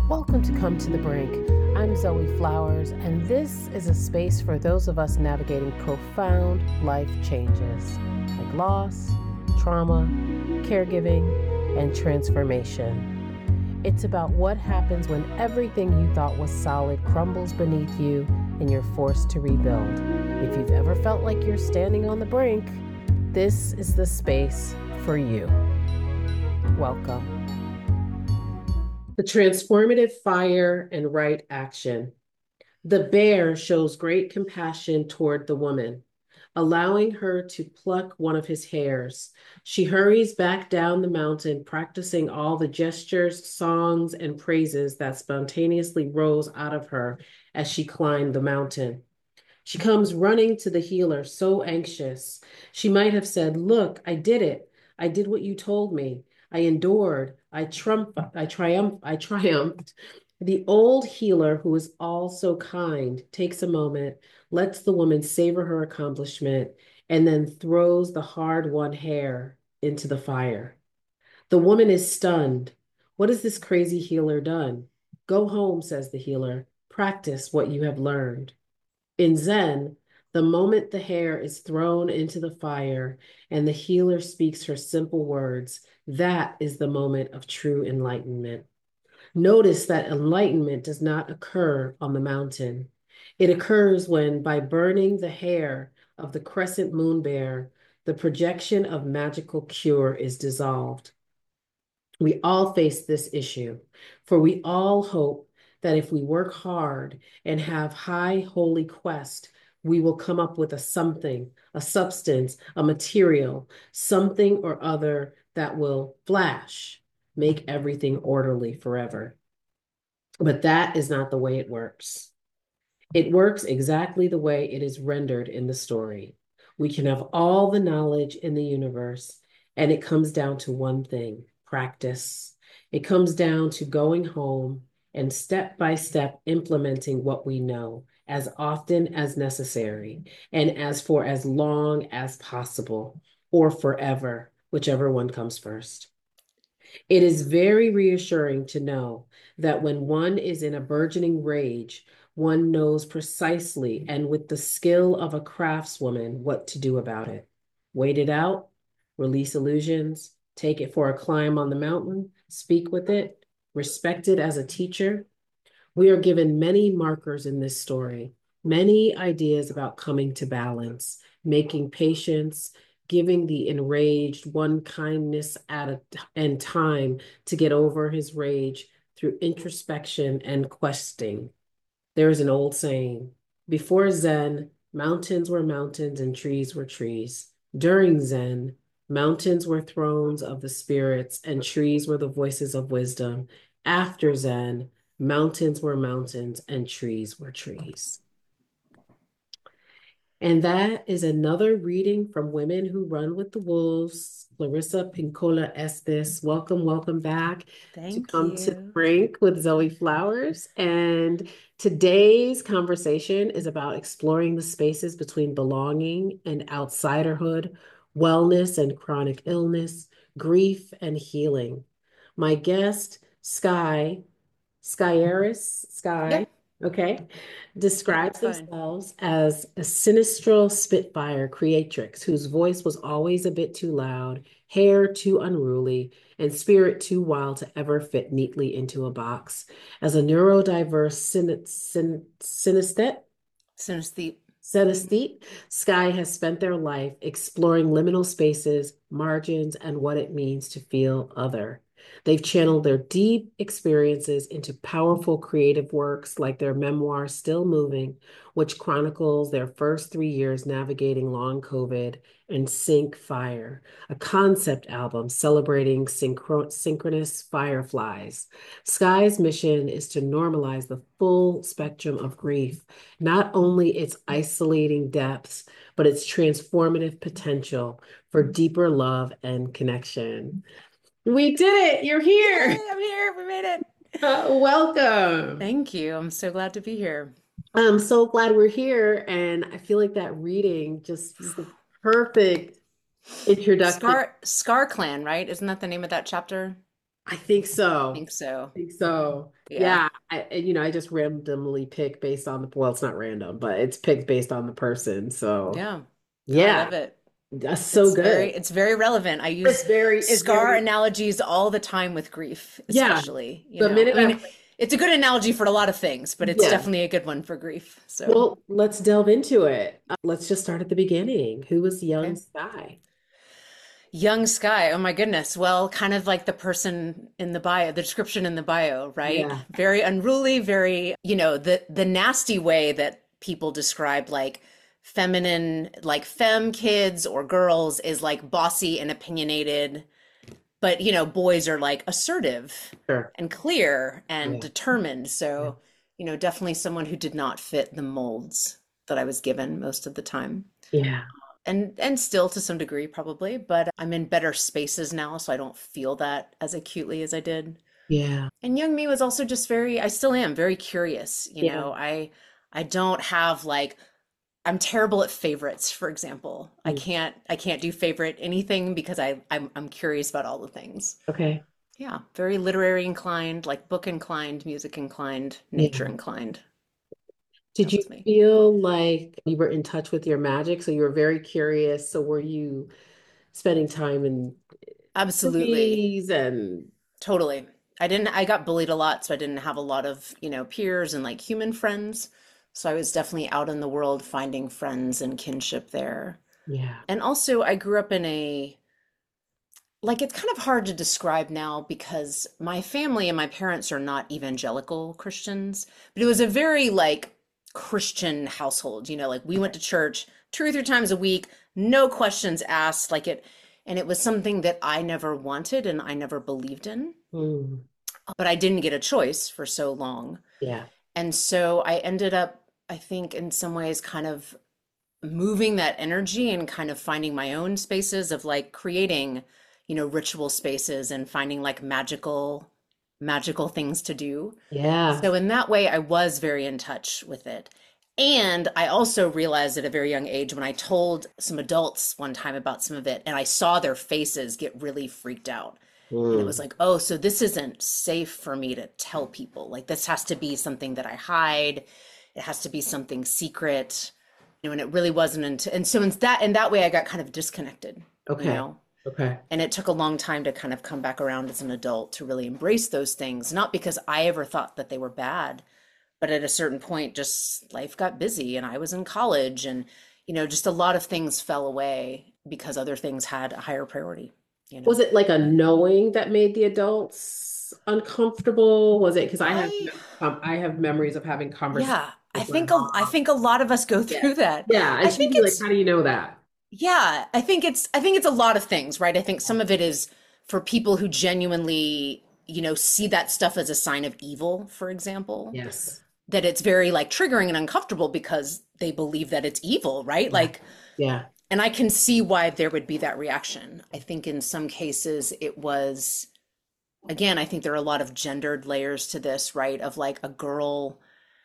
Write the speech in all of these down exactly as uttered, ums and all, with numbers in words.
Welcome to Come to the Brink. I'm Zoe Flowers, and this is a space for those of us navigating profound life changes like loss, trauma, caregiving, and transformation. It's about what happens when everything you thought was solid crumbles beneath you and you're forced to rebuild. If you've ever felt like you're standing on the brink, this is the space for you. Welcome. The transformative fire and right action. The bear shows great compassion toward the woman, allowing her to pluck one of his hairs. She hurries back down the mountain, practicing all the gestures, songs, and praises that spontaneously rose out of her as she climbed the mountain. She comes running to the healer, so anxious. She might have said, "Look, I did it. I did what you told me. I endured. I trump, I triumph, I triumphed." The old healer, who is all so kind, takes a moment, lets the woman savor her accomplishment, and then throws the hard-won hair into the fire. The woman is stunned. What has this crazy healer done? Go home, says the healer. Practice what you have learned. In Zen, the moment the hair is thrown into the fire and the healer speaks her simple words, that is the moment of true enlightenment. Notice that enlightenment does not occur on the mountain. It occurs when, by burning the hair of the crescent moon bear, the projection of magical cure is dissolved. We all face this issue, for we all hope that if we work hard and have high holy quest, we will come up with a something, a substance, a material, something or other that will flash, make everything orderly forever. But that is not the way it works. It works exactly the way it is rendered in the story. We can have all the knowledge in the universe, and it comes down to one thing: practice. It comes down to going home and step by step implementing what we know as often as necessary and as for as long as possible or forever, whichever one comes first. It is very reassuring to know that when one is in a burgeoning rage, one knows precisely and with the skill of a craftswoman what to do about it. Wait it out, release illusions, take it for a climb on the mountain, speak with it, respect it as a teacher. We are given many markers in this story, many ideas about coming to balance, making patience, giving the enraged one kindness at a and time to get over his rage through introspection and questing. There is an old saying: before Zen, mountains were mountains and trees were trees. During Zen, mountains were thrones of the spirits and trees were the voices of wisdom. After Zen, mountains were mountains and trees were trees. And that is another reading from Women Who Run with the Wolves. Clarissa Pinkola Estes. Welcome, welcome back to Thank Come to the you. Brink with Zoe Flowers. And today's conversation is about exploring the spaces between belonging and outsiderhood, wellness and chronic illness, grief and healing. My guest, Sky, Skyeris, Sky, Yep. okay, Yep, describes that's fine. themselves as a sinistral spitfire creatrix whose voice was always a bit too loud, hair too unruly, and spirit too wild to ever fit neatly into a box. As a neurodiverse syn syn synesthete, Synesthete. Synesthete, Sky has spent their life exploring liminal spaces, margins, and what it means to feel other. They've channeled their deep experiences into powerful creative works like their memoir, Still Moving, which chronicles their first three years navigating long COVID, and Sync Fire, a concept album celebrating synchro synchronous fireflies. Sky's mission is to normalize the full spectrum of grief, not only its isolating depths, but its transformative potential for deeper love and connection. We did it. You're here. Yay, I'm here. We made it. Uh, welcome. Thank you. I'm so glad to be here. I'm so glad we're here. And I feel like that reading just was the perfect introduction. Scar Scar Clan, right? Isn't that the name of that chapter? I think I so. think so. I think so. Yeah. Yeah. I, and, you know, I just randomly pick based on the, well, it's not random, but it's picked based on the person. So Yeah. No, I yeah, love it. that's so It's very, good. it's very relevant. I It's use very, it's scar very, analogies all the time with grief, yeah. especially, you The know. minute I I, mean, it's a good analogy for a lot of things, but it's yeah. definitely a good one for grief. So, Well, let's delve into it. Uh, let's just start at the beginning. Who was young okay. Sky? Young Sky, oh my goodness. Well, kind of like the person in the bio, the description in the bio, right? Yeah. Very unruly, very, you know, the the nasty way that people describe like feminine, like femme kids or girls is like bossy and opinionated, but you know, boys are like assertive Sure. and clear and Yeah. determined. Yeah. So, you know, definitely someone who did not fit the molds that I was given most of the time. Yeah. And and still to some degree probably, but I'm in better spaces now, so I don't feel that as acutely as I did. Yeah. And young me was also just very, I still am very curious, you Yeah. know. I I don't have like I'm terrible at favorites, for example. I Mm. can't I can't do favorite anything because I I'm I'm curious about all the things. Okay. Yeah, very literary inclined, like book inclined, music inclined, nature Yeah. inclined. Did That you was me. feel like you were in touch with your magic? So you were very curious. So were you spending time in Absolutely. movies and Totally. I didn't, I got bullied a lot, so I didn't have a lot of, you know, peers and like human friends. So I was definitely out in the world finding friends and kinship there. yeah. And also, I grew up in a, like, it's kind of hard to describe now because my family and my parents are not evangelical Christians, but it was a very like Christian household. You know, like we went to church two or three times a week, no questions asked, like it, and it was something that I never wanted and I never believed in, Mm. but I didn't get a choice for so long. Yeah. And so I ended up, I think, in some ways, kind of moving that energy and kind of finding my own spaces of like creating, you know, ritual spaces and finding like magical, magical things to do. Yeah. So in that way, I was very in touch with it. And I also realized at a very young age when I told some adults one time about some of it, and I saw their faces get really freaked out. And it was Mm. like, oh, so this isn't safe for me to tell people. Like, this has to be something that I hide. It has to be something secret. You know, and it really wasn't until, and so in that, in that way, I got kind of disconnected, you Okay. know? Okay. And it took a long time to kind of come back around as an adult to really embrace those things, not because I ever thought that they were bad, but at a certain point, just life got busy and I was in college and, you know, just a lot of things fell away because other things had a higher priority, you know. Was it like a knowing that made the adults uncomfortable? Was it because I have I, um, I have memories of having conversations yeah, I with my think a, I mom. think a lot of us go Yeah. through that. Yeah. I And she'd think be like, it's, how do you know that? yeah, I think it's, I think it's a lot of things, right? I think some of it is for people who genuinely, you know, see that stuff as a sign of evil, for example, Yes. that it's very like triggering and uncomfortable because they believe that it's evil, right? Yeah. Like, Yeah. and I can see why there would be that reaction. I think in some cases it was, again, I think there are a lot of gendered layers to this, right? Of like a girl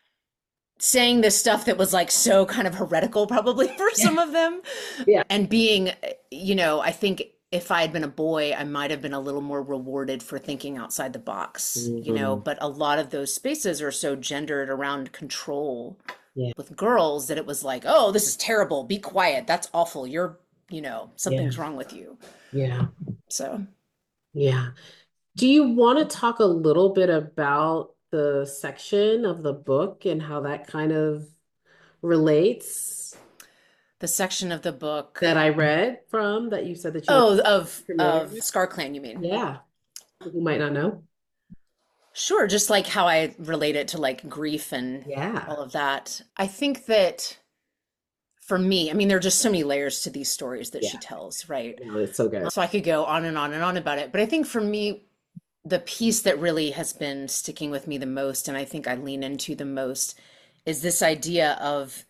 saying this stuff that was like so kind of heretical, probably for Yeah. some of them, Yeah. and being, you know, I think if I had been a boy, I might have been a little more rewarded for thinking outside the box, you know, Mhm. but a lot of those spaces are so gendered around control Yeah. with girls that it was like, oh, this is terrible. Be quiet. That's awful. You're, you know, Yeah. something's wrong with you. Yeah. So, Yeah. Do you want to talk a little bit about the section of the book and how that kind of relates the section of the book, that I read from that you said that you were oh, of familiar of with? Scar Clan, you mean? Yeah. People who might not know. Sure, just like how I relate it to like grief and Yeah. all of that. I think that for me, I mean, there are just so many layers to these stories that she Yeah. tells, right? No, it's so good. So I could go on and on and on about it. But I think for me, the piece that really has been sticking with me the most, and I think I lean into the most, is this idea of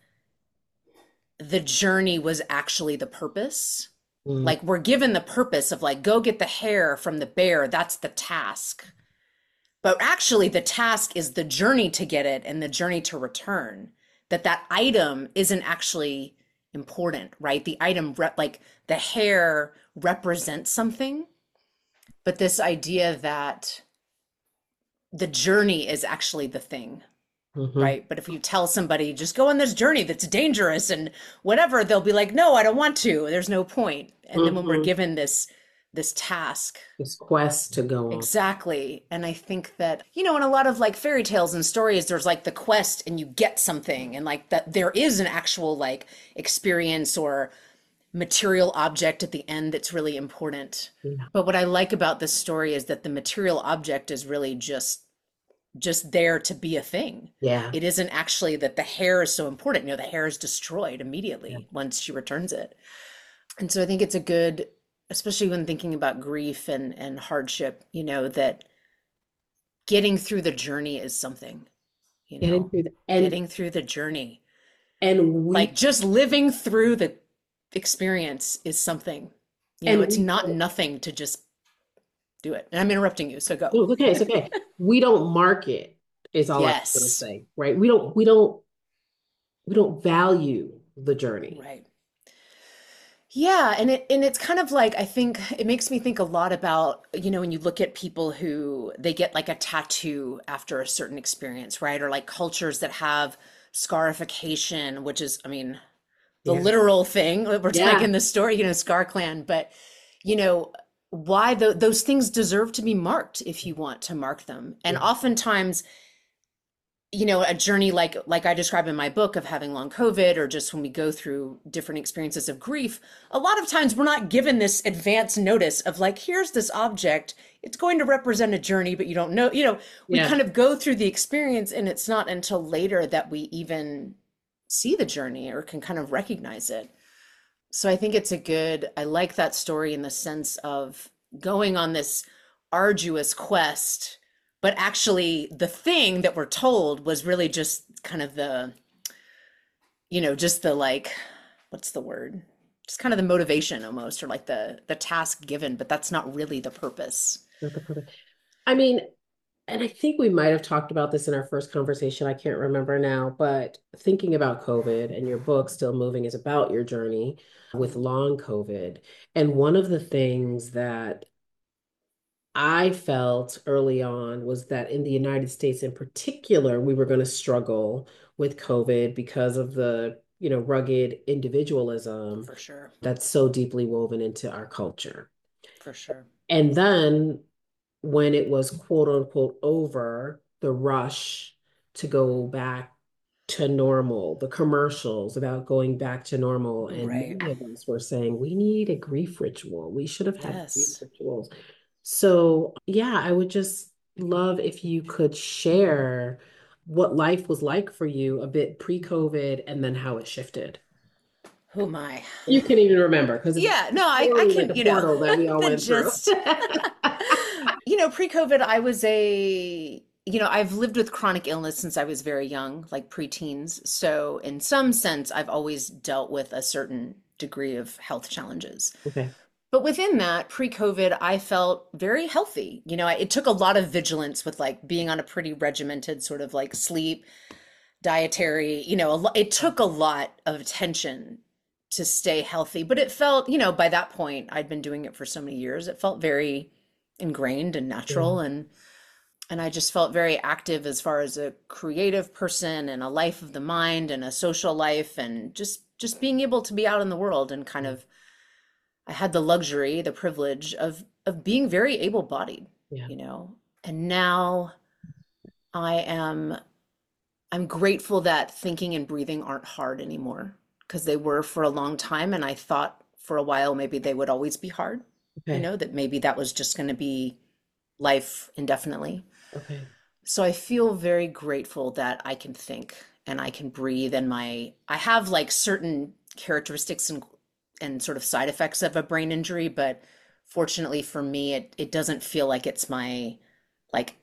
the journey was actually the purpose. Mm. Like we're given the purpose of like, go get the hair from the bear. That's the task. But actually the task is the journey to get it and the journey to return. That that item isn't actually important, right? The item, rep like the hair represents something, but this idea that the journey is actually the thing, Hmm. right? But if you tell somebody, just go on this journey that's dangerous and whatever, they'll be like, no, I don't want to. There's no point. And then when we're Hmm. given this this task, This quest to go on. exactly. And I think that, you know, in a lot of like fairy tales and stories, there's like the quest and you get something, and like that there is an actual like experience or material object at the end that's really important. Yeah. But what I like about this story is that the material object is really just just there to be a thing. Yeah. It isn't actually that the hair is so important. You know, the hair is destroyed Yeah. immediately once she returns it. And so I think it's a good, especially when thinking about grief and and hardship, you know, that getting through the journey is something, you Getting know, through the, and getting through the journey. and Like we just living through the experience is something. You know, and it's we not don't, nothing to just do it. And I'm interrupting you, so go. no, it's okay, it's okay. We don't mark it, is all I'm gonna Yes. say, right? We don't we don't we don't value the journey. Right. Yeah, and it and it's kind of like I think it makes me think a lot about, you know, when you look at people who they get like a tattoo after a certain experience, right? Or like cultures that have scarification, which is, I mean, the Yeah. literal thing that we're Yeah. taking the story, you know, Scar Clan, but you know, why tho- those things deserve to be marked if you want to mark them. And Yeah. oftentimes, you know, a journey like like I describe in my book of having long COVID, or just when we go through different experiences of grief, a lot of times we're not given this advance notice of like, here's this object, it's going to represent a journey, but you don't know, you know, we Yeah. kind of go through the experience and it's not until later that we even see the journey or can kind of recognize it. So I think it's a good, I like that story in the sense of going on this arduous quest, but actually the thing that we're told was really just kind of the, you know, just the like, what's the word? Just kind of the motivation almost, or like the the task given, but that's not really the purpose. Not the perfect. I mean, and I think we might have talked about this in our first conversation. I can't remember now, but thinking about COVID and your book, Still Moving, is about your journey with long COVID. And one of the things that I felt early on was that in the United States in particular, we were going to struggle with COVID because of the, you know, rugged individualism For sure. that's so deeply woven into our culture. For sure. And then when it was quote unquote over, the rush to go back to normal, the commercials about going back to normal, and Right. many of us were saying we need a grief ritual. We should have had grief Yes. rituals. So, yeah, I would just love if you could share what life was like for you a bit pre-COVID and then how it shifted. Who am I? You can even remember because it's Yeah, no, I, I totally like can, the you know, portal that we all the went through. gist. You know, pre-COVID, I was a, you know, I've lived with chronic illness since I was very young, like preteens. So in some sense, I've always dealt with a certain degree of health challenges. Okay. But within that, pre-COVID, I felt very healthy. You know, I, it took a lot of vigilance with like being on a pretty regimented sort of like sleep, dietary, you know, a lo- it took a lot of attention to stay healthy. But it felt, you know, by that point, I'd been doing it for so many years, it felt very ingrained and Yeah. natural, and and I just felt very active as far as a creative person and a life of the mind and a social life, and just just being able to be out in the world and kind of I had the luxury, the privilege of of being very able-bodied, Yeah. you know. And now I am I'm grateful that thinking and breathing aren't hard anymore, because they were for a long time, and I thought for a while maybe they would always be hard, you Okay. know, that maybe that was just going to be life indefinitely. Okay. So I feel very grateful that I can think and I can breathe, and my I have like certain characteristics and and sort of side effects of a brain injury, but fortunately for me it it doesn't feel like it's my like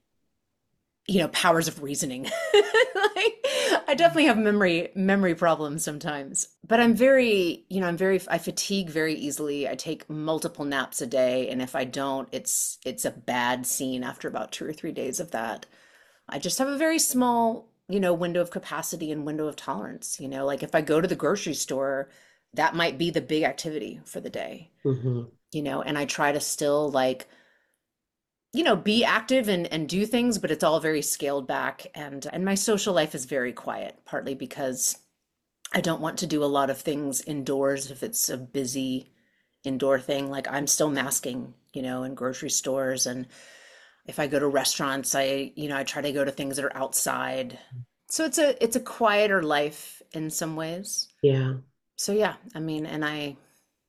you know powers of reasoning. Like, I definitely have memory memory problems sometimes, but I'm very, you know, I'm very I fatigue very easily. I take multiple naps a day, and if I don't, it's it's a bad scene after about two or three days of that. I just have a very small, you know, window of capacity and window of tolerance, you know, like if I go to the grocery store, that might be the big activity for the day, Hmm. you know, and I try to still like you know, be active and, and do things, but it's all very scaled back. And, and my social life is very quiet, partly because I don't want to do a lot of things indoors if it's a busy indoor thing. Like I'm still masking, you know, in grocery stores. And if I go to restaurants, I, you know, I try to go to things that are outside. So it's a, it's a quieter life in some ways. Yeah. So yeah, I mean, and I,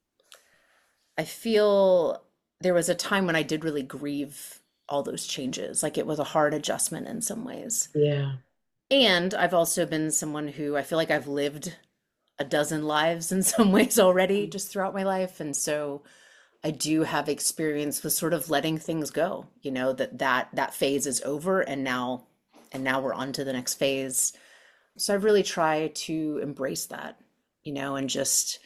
I feel there was a time when I did really grieve all those changes. Like it was a hard adjustment in some ways. Yeah. And I've also been someone who I feel like I've lived a dozen lives in some ways already just throughout my life. And so I do have experience with sort of letting things go, you know, that that that phase is over and now and now we're on to the next phase. So I really try to embrace that, you know, and just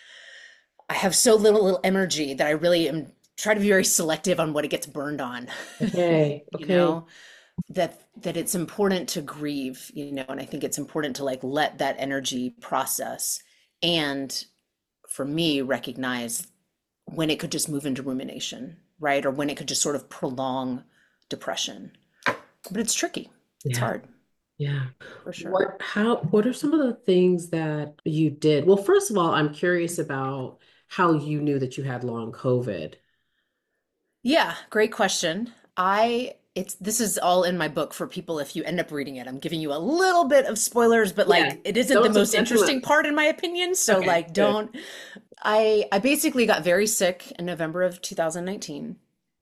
I have so little, little energy that I really am try to be very selective on what it gets burned on. Okay. You Okay. know, that that it's important to grieve, you know, and I think it's important to like let that energy process and for me recognize when it could just move into rumination, right? Or when it could just sort of prolong depression. But it's tricky. It's Yeah. hard Yeah. for sure. What, how, what are some of the things that you did? Well, first of all, I'm curious about how you knew that you had long COVID. Yeah, great question. I it's this is all in my book for people if you end up reading it. I'm giving you a little bit of spoilers, but Yeah. like it isn't the Don't most subject to interesting it. part in my opinion. So Okay, like good. don't I I basically got very sick in November of two thousand nineteen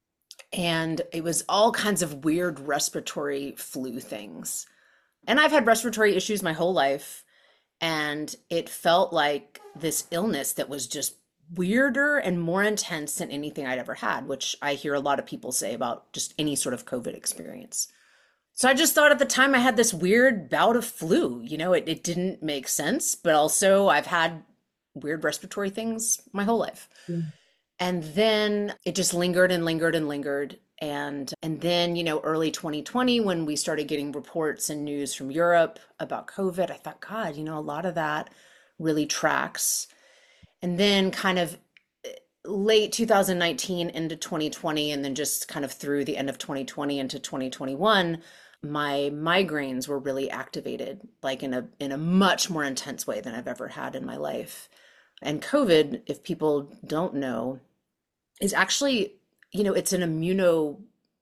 and it was all kinds of weird respiratory flu things. And I've had respiratory issues my whole life and it felt like this illness that was just weirder and more intense than anything I'd ever had, which I hear a lot of people say about just any sort of COVID experience. So I just thought at the time I had this weird bout of flu. You know, it, it didn't make sense, but also I've had weird respiratory things my whole life. Mm. And then it just lingered and lingered and lingered. And and then, you know, early twenty twenty, when we started getting reports and news from Europe about COVID, I thought, God, you know, a lot of that really tracks. And then kind of late two thousand nineteen into twenty twenty, and then just kind of through the end of twenty twenty into twenty twenty-one, my migraines were really activated, like in a in a much more intense way than I've ever had in my life. And COVID, if people don't know, is actually, you know, it's an immuno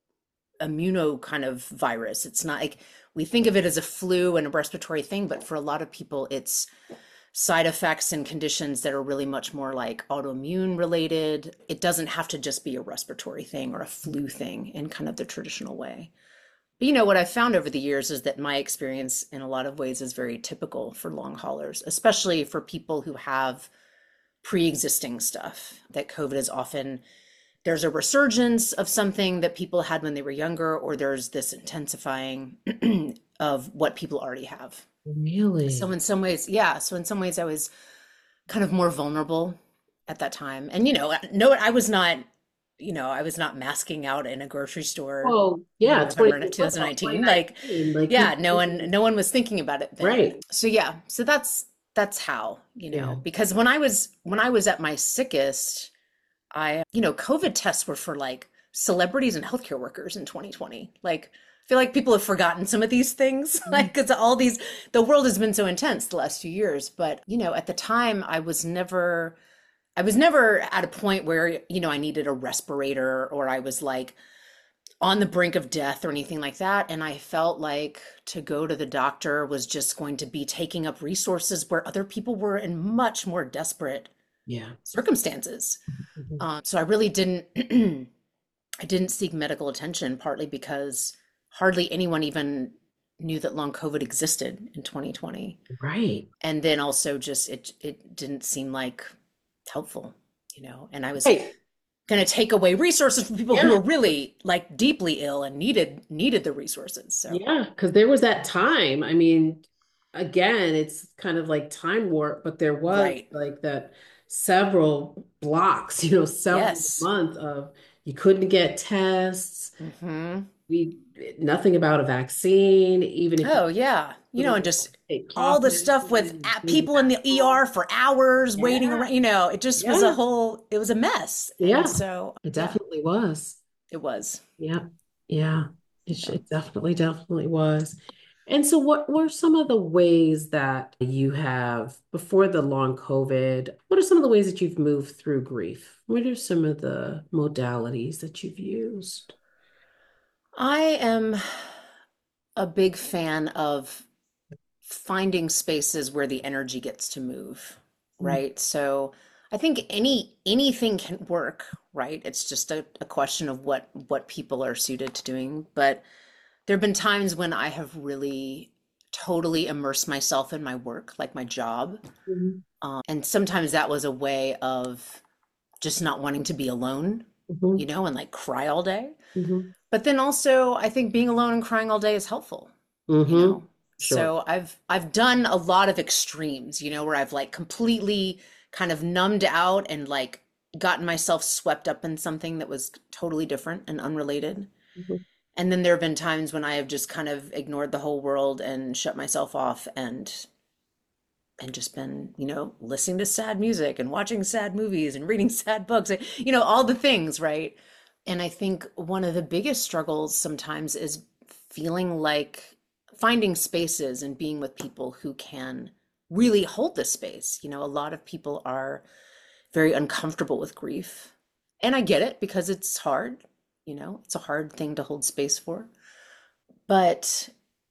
immuno kind of virus. It's not like we think of it as a flu and a respiratory thing, but for a lot of people, it's side effects and conditions that are really much more like autoimmune related. It doesn't have to just be a respiratory thing or a flu thing in kind of the traditional way. But you know, what I've found over the years is that my experience in a lot of ways is very typical for long haulers, especially for people who have pre-existing stuff, that COVID is often there's a resurgence of something that people had when they were younger, or there's this intensifying of what people already have. So Really? in some ways, yeah. So in some ways, I was kind of more vulnerable at that time. And you know, no, I was not, you know, I was not masking out in a grocery store Oh, in yeah, November twenty, what about twenty nineteen. Like, twenty nineteen? Like yeah, people, no one, no one was thinking about it then. right. So yeah, so that's that's how, you Yeah. know, because when I was when I was at my sickest, I, you know, COVID tests were for like celebrities and healthcare workers in twenty twenty. Like, I feel like people have forgotten some of these things, like, because all these, the world has been so intense the last few years. But, you know, at the time, I was never, I was never at a point where, you know, I needed a respirator or I was like on the brink of death or anything like that. And I felt like to go to the doctor was just going to be taking up resources where other people were in much more desperate Yeah. circumstances. Mhm. Um, so I really didn't, I didn't seek medical attention, partly because hardly anyone even knew that long COVID existed in twenty twenty. Right. And then also just it it didn't seem like helpful, you know, and I was Right. going to take away resources from people who Yeah. were really like deeply ill and needed needed the resources. So Yeah. Because there was that time. I mean, again, it's kind of like time warp, but there was right. like that several blocks, you know, several Yes. months of you couldn't get tests. Hmm. We nothing about a vaccine, even if you Oh yeah. You know, couldn't and just take all cough the stuff with medicine, a- things people in the at E R home. for hours waiting Yeah. around, you know, it just was a Yeah. whole, it was a mess. And Yeah. so, It yeah, definitely was. It was. Yeah. Yeah. It, sh- Yeah. it definitely, definitely was. And so, what were some of the ways that you have, before the long COVID, what are some of the ways that you've moved through grief? What are some of the modalities that you've used? I am a big fan of finding spaces where the energy gets to move, right? So I think any anything can work, right? It's just a, a question of what what people are suited to doing. But there have been times when I have really totally immersed myself in my work, like my job. Mhm. Um, and sometimes that was a way of just not wanting to be alone, you Mhm. know, and like cry all day. Mhm. But then also, I think being alone and crying all day is helpful, you Mhm. know. Sure. So I've I've done a lot of extremes, you know, where I've like completely kind of numbed out and like gotten myself swept up in something that was totally different and unrelated. Mhm. And then there have been times when I have just kind of ignored the whole world and shut myself off and and just been, you know, listening to sad music and watching sad movies and reading sad books, and, you know, all the things, right? And I think one of the biggest struggles sometimes is feeling like finding spaces and being with people who can really hold the space. You know, a lot of people are very uncomfortable with grief. And I get it because it's hard, you know, it's a hard thing to hold space for. But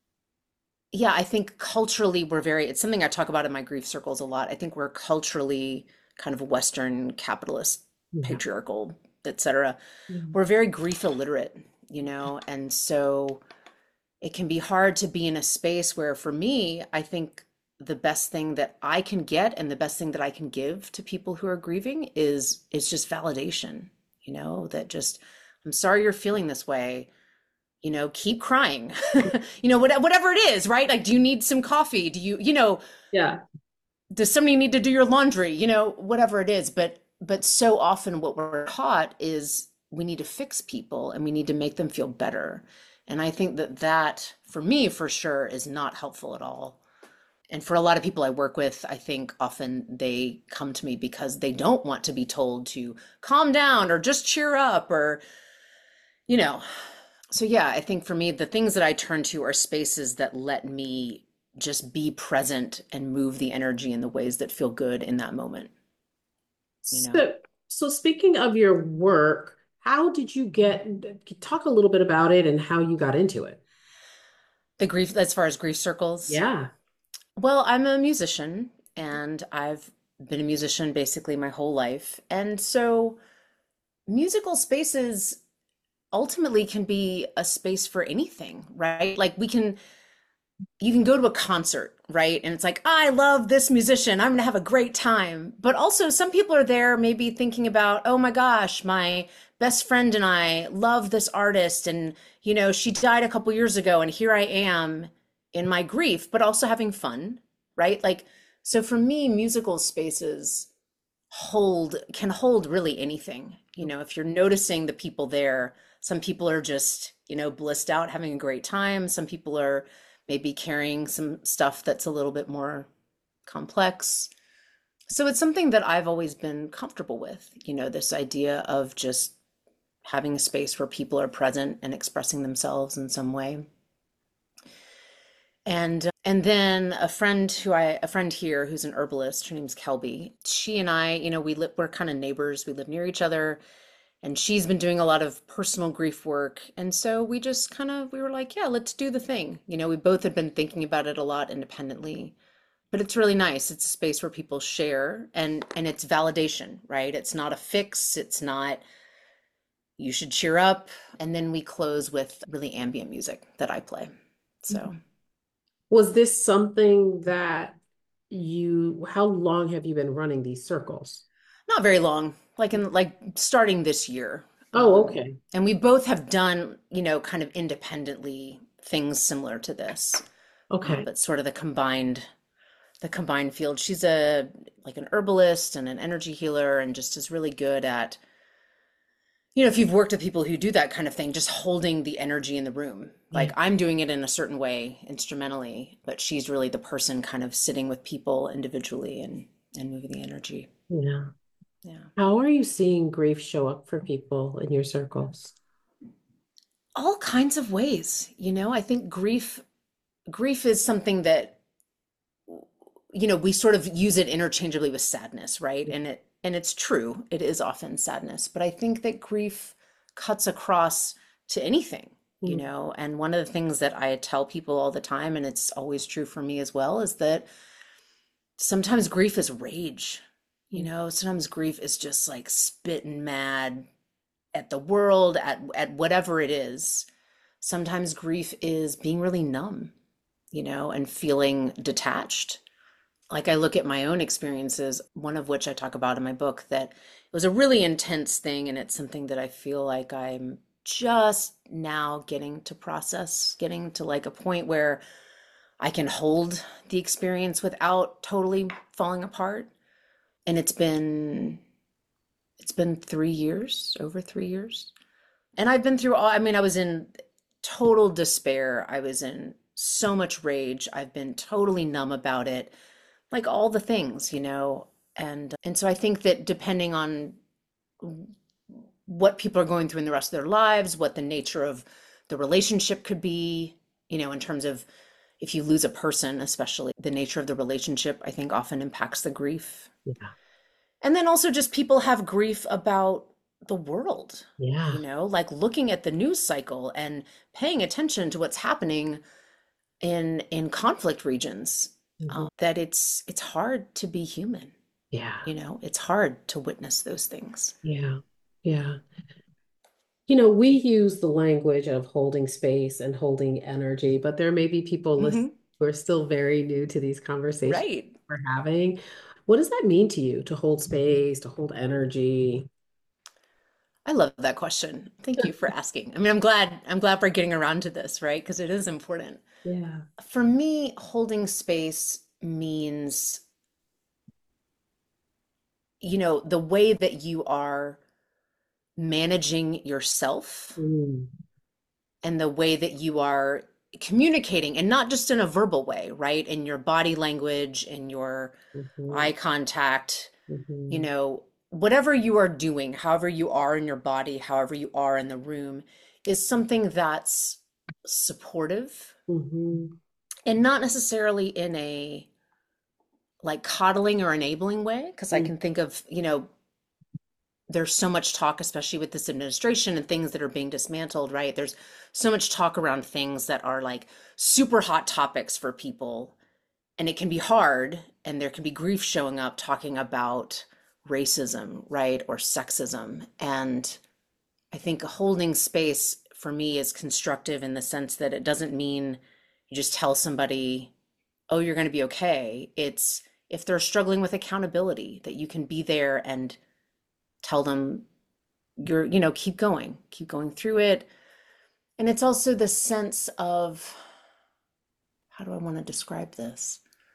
yeah, I think culturally we're very, it's something I talk about in my grief circles a lot. I think we're culturally kind of Western capitalist, Yeah. patriarchal, et cetera. Mhm. We're very grief illiterate, you know, and so it can be hard to be in a space where, for me, I think the best thing that I can get and the best thing that I can give to people who are grieving is is just validation, you know, that just, I'm sorry you're feeling this way, you know, keep crying. You know, what, whatever it is, right? Like, do you need some coffee? Do you, you know, Yeah. does somebody need to do your laundry? You know, whatever it is. But, but so often what we're taught is we need to fix people and we need to make them feel better. And I think that that, for me, for sure, is not helpful at all. And for a lot of people I work with, I think often they come to me because they don't want to be told to calm down or just cheer up or, you know, so yeah, I think for me, the things that I turn to are spaces that let me just be present and move the energy in the ways that feel good in that moment, you know? So, so speaking of your work, how did you get, talk a little bit about it and how you got into it? The grief, as far as grief circles. Yeah. Well, I'm a musician and I've been a musician basically my whole life. And so musical spaces ultimately can be a space for anything, right? Like we can you can go to a concert, right? And it's like, I love this musician. I'm going to have a great time. But also, some people are there maybe thinking about, oh my gosh, my best friend and I love this artist. And, you know, she died a couple years ago. And here I am in my grief, but also having fun, right? Like, so for me, musical spaces hold, can hold really anything. You know, if you're noticing the people there, some people are just, you know, blissed out, having a great time. Some people are maybe carrying some stuff that's a little bit more complex. So it's something that I've always been comfortable with, you know, this idea of just having a space where people are present and expressing themselves in some way. And and then a friend who I a friend here who's an herbalist, her name's Kelby. She and I, you know, we live we're kind of neighbors. We live near each other, and she's been doing a lot of personal grief work. And so we just kind of we were like, yeah, let's do the thing. You know, we both had been thinking about it a lot independently. But it's really nice. It's a space where people share and and it's validation, right? It's not a fix, it's not you should cheer up. And then we close with really ambient music that I play. So Was this something that you, how long have you been running these circles? not very long, like in like starting this year. Oh, Um, okay. and we both have done, you know, kind of independently things similar to this, uh, Okay. but sort of the combined, the combined field. She's a like an herbalist and an energy healer, and just is really good at, you know, if you've worked with people who do that kind of thing, just holding the energy in the room. Yeah. Like I'm doing it in a certain way instrumentally, but she's really the person kind of sitting with people individually and and moving the energy. Yeah. Yeah. How are you seeing grief show up for people in your circles? All kinds of ways, you know. I think grief grief is something that, you know, we sort of use it interchangeably with sadness, right? And it and it's true. It is often sadness, but I think that grief cuts across to anything, you Mm, know. And one of the things that I tell people all the time, and it's always true for me as well, is that sometimes grief is rage. You mm, know, sometimes grief is just like spitting mad at the world, at at whatever it is. Sometimes grief is being really numb, you know, and feeling detached. Like I look at my own experiences, one of which I talk about in my book, that it was a really intense thing, and it's something that I feel like I'm just now getting to process, getting to like a point where I can hold the experience without totally falling apart. And it's been it's been three years, over three years. And I've been through all, I mean, I was in total despair. I was in so much rage. I've been totally numb about it, like all the things, you know. And and so I think that depending on what people are going through in the rest of their lives, what the nature of the relationship could be, you know, in terms of if you lose a person, especially the nature of the relationship, I think often impacts the grief. yeah. And then also just people have grief about the world, you Yeah. know, like looking at the news cycle and paying attention to what's happening in in conflict regions. Mhm. Uh, that it's it's hard to be human, Yeah. you know, it's hard to witness those things. Yeah. Yeah. You know, we use the language of holding space and holding energy, but there may be people listening Hmm. who are still very new to these conversations Right. we're having. What does that mean to you to hold space, to hold energy? I love that question. Thank you for asking. I mean, I'm glad I'm glad we're getting around to this, right? Because it is important. Yeah. For me, holding space means, you know, the way that you are managing yourself Mm, and the way that you are communicating, and not just in a verbal way, right? In your body language, in your mhm, eye contact, you mhm, know, whatever you are doing, however you are in your body, however you are in the room, is something that's supportive mhm, and not necessarily in a like coddling or enabling way. Because I mm, can think of, you know, there's so much talk, especially with this administration and things that are being dismantled, right? There's so much talk around things that are like super hot topics for people. And it can be hard, and there can be grief showing up talking about racism, right? Or sexism. And I think holding space for me is constructive in the sense that it doesn't mean you just tell somebody, oh, you're going to be okay. It's if they're struggling with accountability, that you can be there and tell them you're, you know, keep going, keep going through it. And it's also the sense of, how do I want to describe this?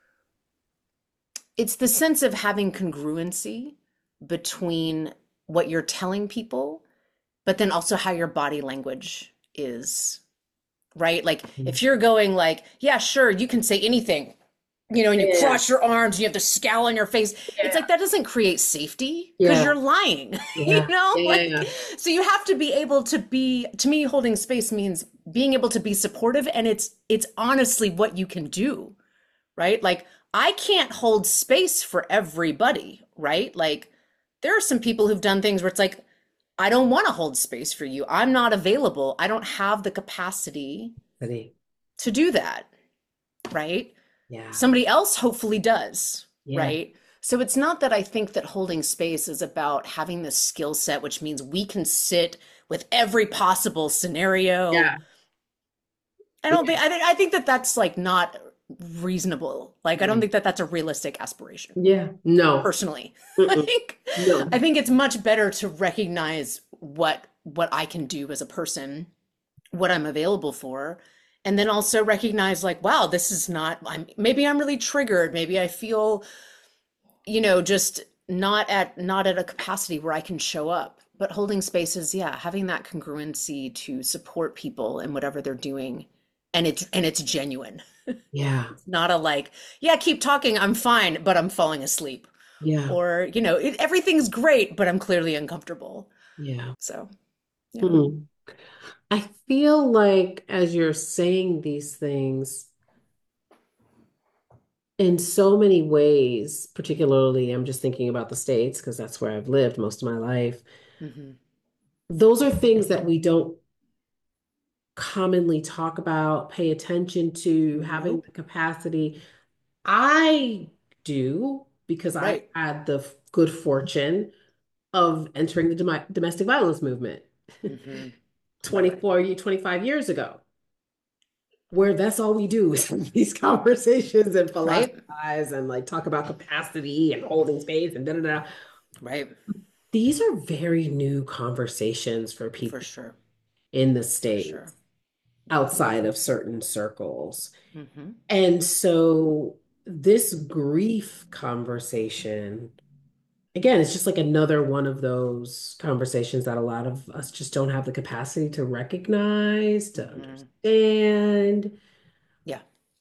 It's the sense of having congruency between what you're telling people, but then also how your body language is, right? Like mm. if you're going like, yeah, sure, you can say anything, you know, and you Yeah. cross your arms, and you have the scowl on your face. It's Yeah. like that doesn't create safety because Yeah. you're lying, you Yeah. know? Yeah. Yeah. Like, so you have to be able to be, to me, holding space means being able to be supportive, and it's it's honestly what you can do, right? Like I can't hold space for everybody, right? Like there are some people who've done things where it's like, I don't want to hold space for you. I'm not available. I don't have the capacity Yeah. to do that, right? Yeah. Somebody else hopefully does, Yeah. right? So it's not that I think that holding space is about having this skill set, which means we can sit with every possible scenario. Yeah. I don't think, I think, I think that that's like not reasonable. Like, I don't Yeah. think that that's a realistic aspiration, Yeah. No. personally. Mm-mm. Like, No. I think it's much better to recognize what what I can do as a person, what I'm available for, and then also recognize like, wow, this is not, I'm maybe I'm really triggered, maybe I feel, you know, just not at not at a capacity where I can show up. But holding spaces, yeah, having that congruency to support people in whatever they're doing, and it's and it's genuine. Yeah. It's not a like, yeah, keep talking, I'm fine, but I'm falling asleep. Yeah. Or, you know, it, everything's great, but I'm clearly uncomfortable. Yeah. So, yeah. Mm. I feel like as you're saying these things, in so many ways, particularly I'm just thinking about the States because that's where I've lived most of my life. Hmm. Those are things that we don't commonly talk about, pay attention to, having Nope. the capacity. I do because I Right. had the f- good fortune of entering the dom domestic violence movement Hmm. twenty-four, ye- twenty-five years ago, where that's all we do is have these conversations and Right. philosophize and like talk about capacity and holding space and da da da. Right. These are very new conversations for For people sure. in the For sure. States outside of certain circles. Hmm. And so this grief conversation, again, it's just like another one of those conversations that a lot of us just don't have the capacity to recognize, to Hmm. understand. Yeah.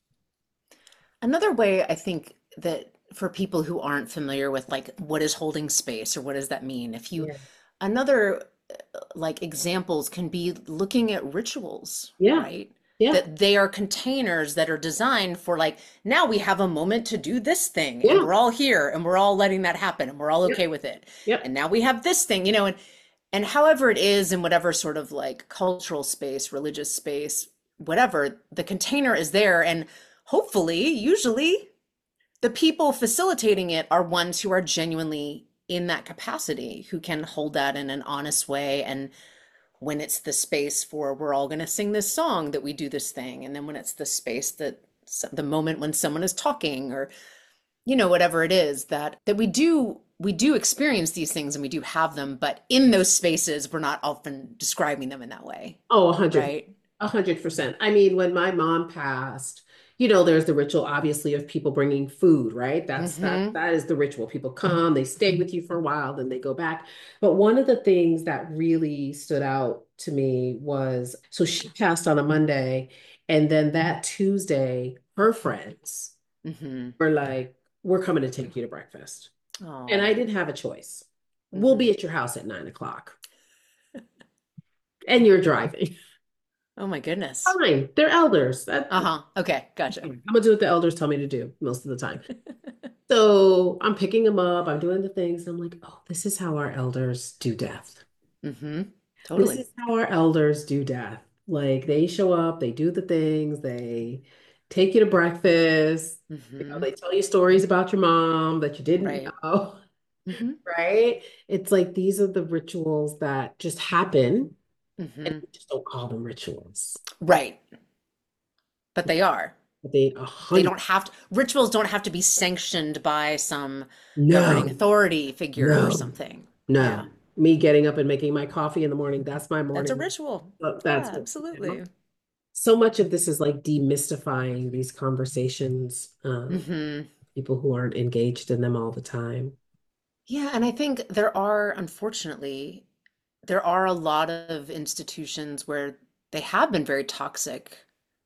Another way I think that for people who aren't familiar with like what is holding space or what does that mean, if you Yeah. another uh, like examples can be looking at rituals, Yeah. right? Yeah. That they are containers that are designed for like now we have a moment to do this thing and Yeah. we're all here and we're all letting that happen and we're all Yep. okay with it. And Yep. now we have this thing, you know, and and however it is in whatever sort of like cultural space, religious space, whatever, the container is there and hopefully, usually the people facilitating it are ones who are genuinely in that capacity, who can hold that in an honest way. And when it's the space for we're all going to sing this song, that we do this thing. And then when it's the space that the moment when someone is talking or you know whatever it is that that we do we do experience these things and we do have them, but in those spaces we're not often describing them in that way, Oh, a hundred, right? a hundred percent. I mean, when my mom passed, you know, there's the ritual, obviously, of people bringing food, right? That's that Mm-hmm. that is the ritual. People come, they stay with you for a while, then they go back. But one of the things that really stood out to me was so she passed on a Monday, and then that Tuesday, her friends Mm-hmm. were like, "We're coming to take you to breakfast." And I Oh. didn't have a choice. We'll Mm-hmm. be at your house at nine o'clock, and you're driving. Oh my goodness. Fine, they're elders. That Uh-huh. Okay, gotcha. I'm gonna do what the elders tell me to do most of the time. So I'm picking them up, I'm doing the things. I'm like, oh, this is how our elders do death. Mm-hmm. This Totally. is how our elders do death. Like they show up, they do the things, they take you to breakfast, you know, Mm-hmm. they tell you stories about your mom that you didn't Right. know, Mm-hmm. right? It's like these are the rituals that just happen, and Mm-hmm. we just don't call them rituals. Right. But they are. But they a They hundred, don't have to, rituals don't have to be sanctioned by some governing no, authority figure or no. something. Yeah. No, me getting up and making my coffee in the morning, that's my That's a morning. ritual. uh, Yeah, That's what, you know. absolutely. So much of this is like demystifying these conversations, um, Mm-hmm. people who aren't engaged in them all the time. Yeah, and I think there are, unfortunately, there are a lot of institutions where they have been very toxic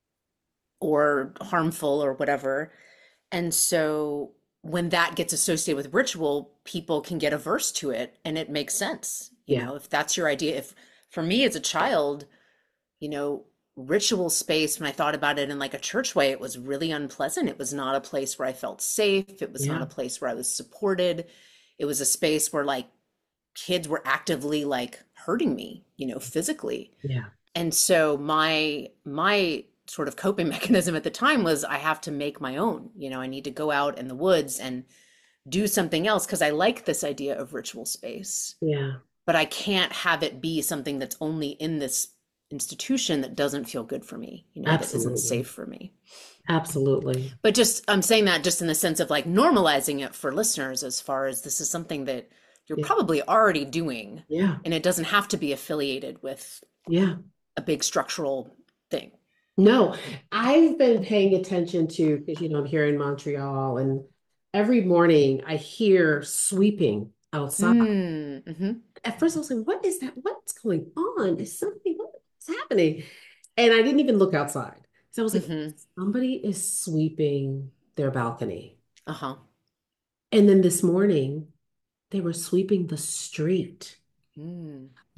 or harmful or whatever. And so when that gets associated with ritual, people can get averse to it and it makes sense. You Yeah, know, if that's your idea, if for me as a child, you know, ritual space, when I thought about it in like a church way, it was really unpleasant. It was not a place where I felt safe. It was not yeah, a place where I was supported. It was a space where like kids were actively like hurting me, you know, physically. yeah, And so my my sort of coping mechanism at the time was I have to make my own. You know, I need to go out in the woods and do something else because I like this idea of ritual space, yeah, but I can't have it be something that's only in this institution that doesn't feel good for me, you know, that isn't absolutely. safe for me. Absolutely. But just I'm saying that just in the sense of like normalizing it for listeners as far as this is something that you're Yeah, probably already doing yeah, and it doesn't have to be affiliated with yeah. a big structural thing. No, I've been paying attention to, because, you know, I'm here in Montreal, and every morning I hear sweeping outside. Mm, hmm. At first I was like, what is that? What's going on? Is something, what's happening? And I didn't even look outside. So I was like, Hmm. somebody is sweeping their balcony. Uh-huh. And then this morning, they were sweeping the street. Mm.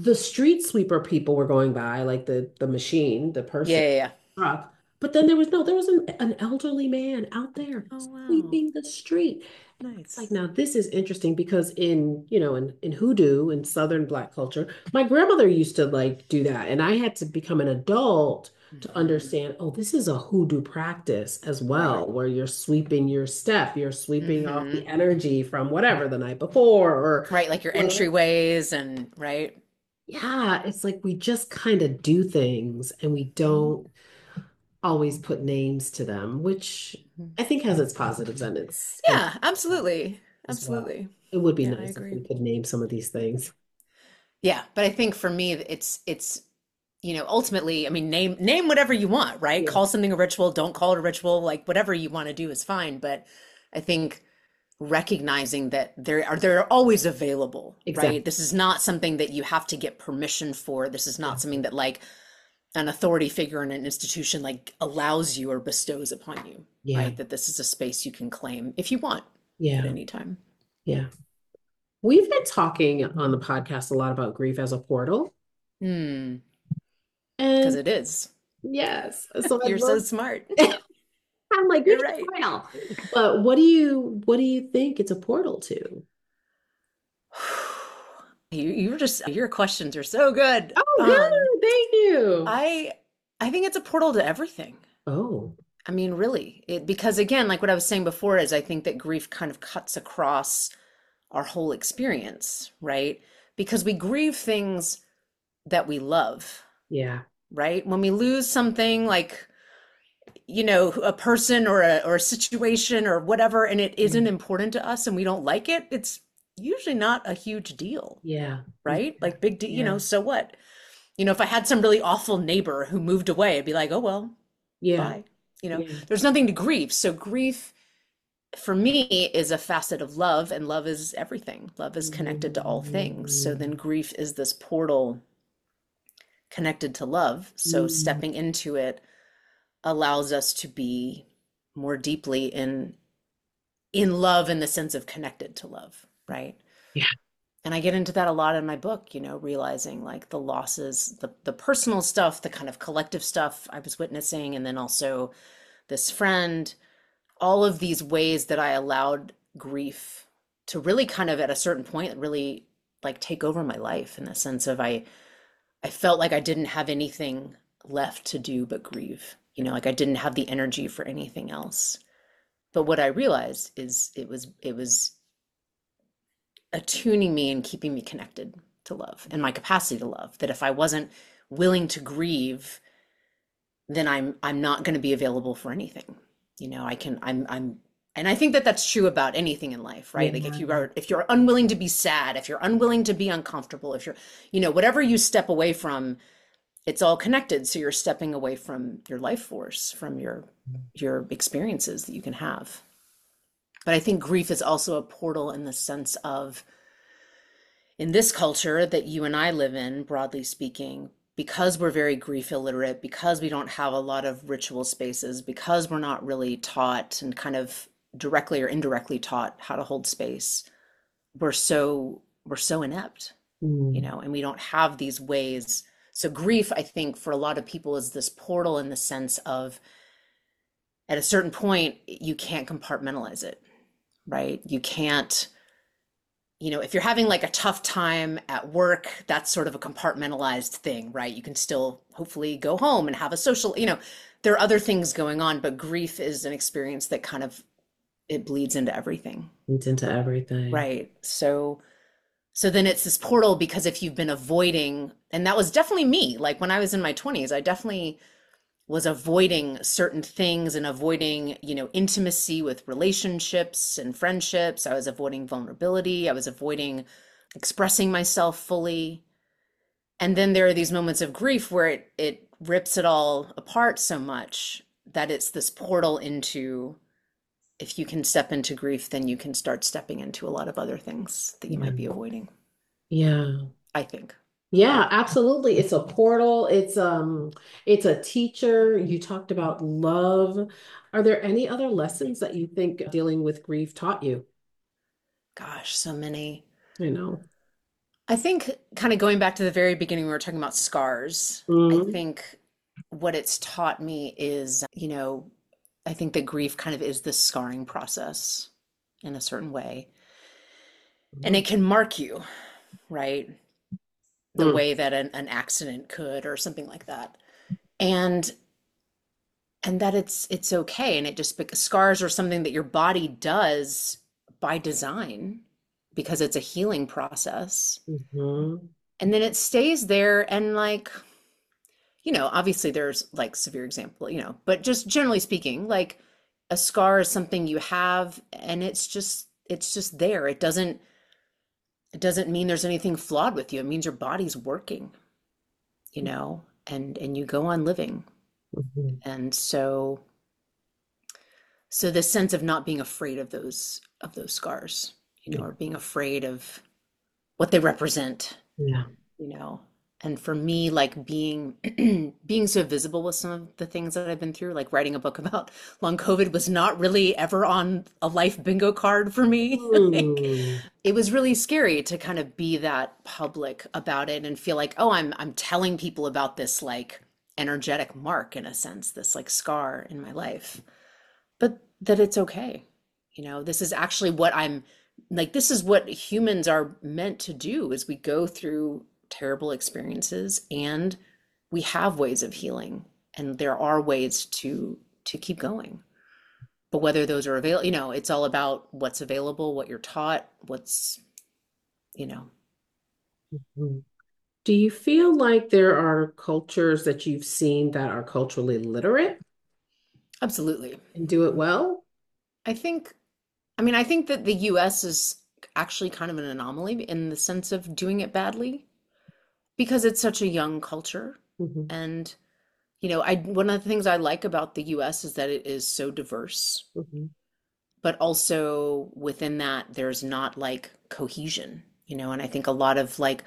the street sweeper people were going by, like the the machine, the Yeah, person yeah, yeah. truck. But then there was no, there was an, an elderly man out there Oh, wow. sweeping the street. It's like, Nice. now this is interesting because in, you know, in, in hoodoo in Southern Black culture, my grandmother used to like do that. And I had to become an adult to Hmm. understand, oh, this is a hoodoo practice as Right. well, where you're sweeping your step, you're sweeping off Hmm. the energy from whatever the night before or Right, like your whatever. entryways and right. Yeah, it's like we just kind of do things and we don't always put names to them, which Mhm. I think has its positives and its and Yeah, absolutely. as well. Absolutely. It would be Yeah, I nice if agree. we could name some of these things. Yeah, but I think for me it's it's you know, ultimately, I mean, name name whatever you want, right? Yeah, Call something a ritual, don't call it a ritual, like whatever you want to do is fine, but I think recognizing that they are they're always available, right? exactly. This is not something that you have to get permission for. This is not something Exactly. that like an authority figure in an institution like allows you or bestows upon you, Yeah, right? That this is a space you can claim if you want at yeah, any time. yeah. We've been talking on the podcast a lot about grief as a portal. Hmm, because And it is. yes, so I'd You're so love, smart. I'm like, You're grief is right. a portal. But what do you what do you think it's a portal to? You you're just your questions are so good. Oh, Um, good. Thank you. I I think it's a portal to everything. Oh, I mean, really, it because again, like what I was saying before, is I think that grief kind of cuts across our whole experience, right? Because we grieve things that we love, yeah. right? When we lose something like, you know, a person or a or a situation or whatever, and it isn't Mm. important to us and we don't like it, it's usually not a huge deal, Yeah. right? Like big deal, you know, Yeah. so what? You know, if I had some really awful neighbor who moved away, I'd be like, oh well, Yeah. bye. You know, Yeah. there's nothing to grieve. So grief for me is a facet of love, and love is everything. Love is connected to all things. So then Mm. grief is this portal connected to love. So Mm. stepping into it allows us to be more deeply in in love in the sense of connected to love, right? Yeah. And I get into that a lot in my book, you know, realizing like the losses, the the personal stuff, the kind of collective stuff I was witnessing, and then also this friend, all of these ways that I allowed grief to really kind of at a certain point really like take over my life in the sense of I I felt like I didn't have anything left to do but grieve. You know, like I didn't have the energy for anything else. But what I realized is it was it was attuning me and keeping me connected to love and my capacity to love. That if I wasn't willing to grieve, then I'm I'm not going to be available for anything. You know, I can I'm I'm and I think that that's true about anything in life, right? Like if you Yeah. are if you're unwilling to be sad, if you're unwilling to be uncomfortable, if you're, you know, whatever you step away from, it's all connected. So you're stepping away from your life force, from your your experiences that you can have. But I think grief is also a portal in the sense of in this culture that you and I live in, broadly speaking, because we're very grief illiterate, because we don't have a lot of ritual spaces, because we're not really taught and kind of directly or indirectly taught how to hold space, we're so we're so inept, you Mm. know, and we don't have these ways. So grief, I think, for a lot of people is this portal in the sense of at a certain point, you can't compartmentalize it, right? You can't, you know, if you're having like a tough time at work, that's sort of a compartmentalized thing, right? You can still hopefully go home and have a social, you know, there are other things going on, but grief is an experience that kind of it bleeds into everything, It's into everything. right? So so then it's this portal because if you've been avoiding, and that was definitely me, like when I was in my twenties, I definitely was avoiding certain things and avoiding, you know, intimacy with relationships and friendships. I was avoiding vulnerability. I was avoiding expressing myself fully. And then there are these moments of grief where it it rips it all apart so much that it's this portal into if you can step into grief, then you can start stepping into a lot of other things that you Yeah. might be avoiding, Yeah. I think. Yeah, absolutely. It's a portal. It's um it's a teacher. You talked about love. Are there any other lessons that you think dealing with grief taught you? Gosh, so many. You know. I think kind of going back to the very beginning, we were talking about scars. I Mm, think what it's taught me is, you know, I think that grief kind of is this scarring process in a certain way. And it can mark you, right? The mm, way that an, an accident could or something like that. And and that it's it's okay. And it just bec- scars are something that your body does by design because it's a healing process. mhm. And then it stays there and like, you know, obviously there's like severe example, you know, but just generally speaking, like a scar is something you have and it's just it's just there. It doesn't it doesn't mean there's anything flawed with you. It means your body's working, you know, and and you go on living. Mhm. And so so this sense of not being afraid of those of those scars, you know, Yeah. or being afraid of what they represent, Yeah. you know. And for me, like being being so visible with some of the things that I've been through, like writing a book about long COVID was not really ever on a life bingo card for me. Like Mm. it was really scary to kind of be that public about it and feel like, oh, I'm I'm telling people about this like energetic mark in a sense, this like scar in my life. But that it's okay. You know, this is actually what I'm like, this is what humans are meant to do is we go through terrible experiences and we have ways of healing and there are ways to to keep going. But whether those are available, you know, it's all about what's available, what you're taught, what's, you know, Mhm. Do you feel like there are cultures that you've seen that are culturally literate absolutely. and do it well? I think, I mean, I think that the U S is actually kind of an anomaly in the sense of doing it badly because it's such a young culture. Mhm. And, you know, I one of the things I like about the U S is that it is so diverse, Mhm. but also within that there's not like cohesion, you know, and I think a lot of like